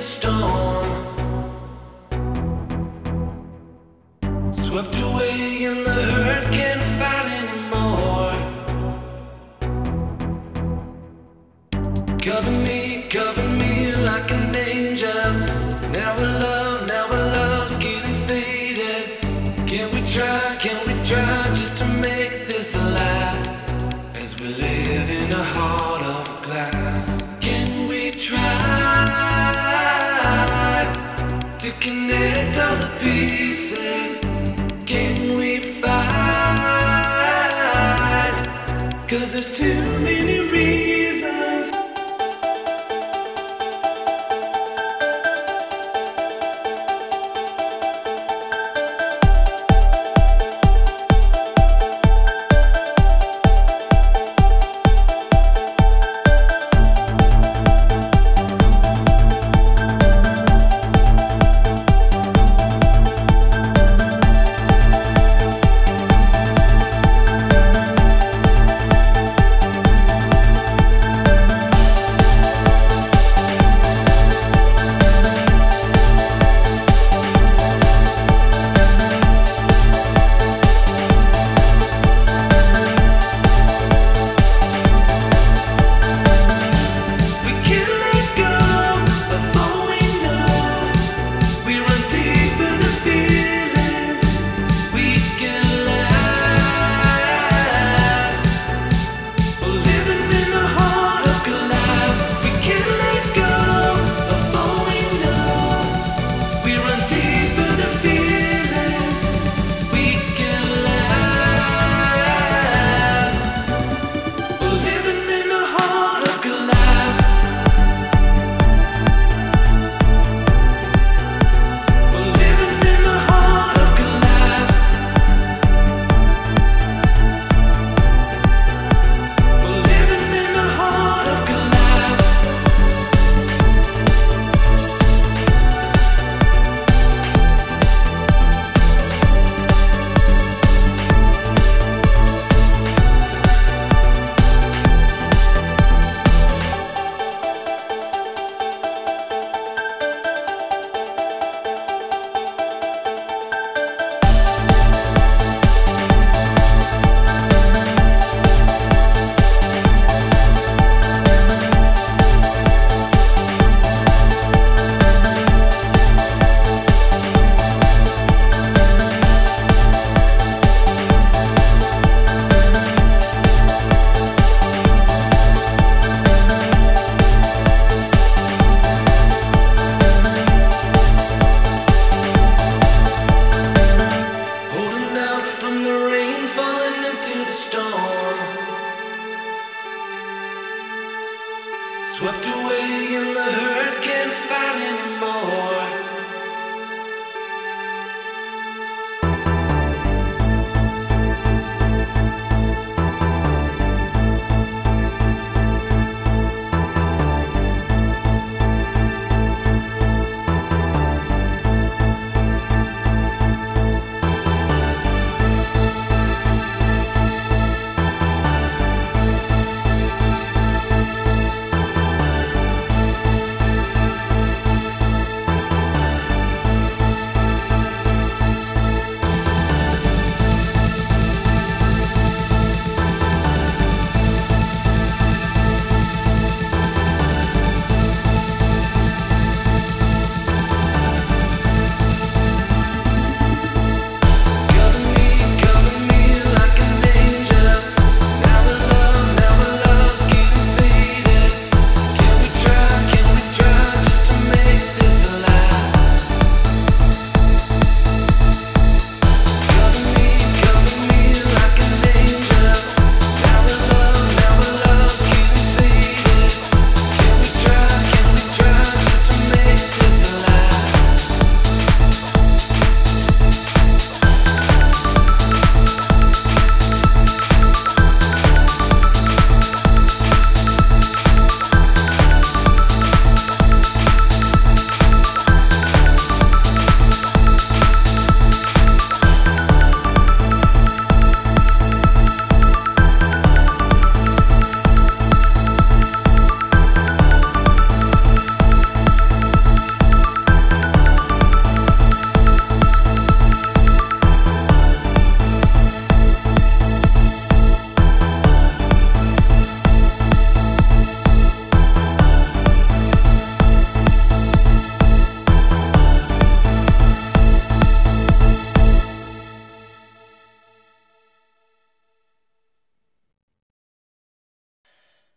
storm. Swept away and the hurt can't fight anymore. Cover me like an angel. Now our love's getting faded. Can we try just to make this last? As we live in a heart of glass. Can we try to connect all the pieces? Can we fight? 'Cause there's too many reasons. Swept away and the hurt can't fight anymore.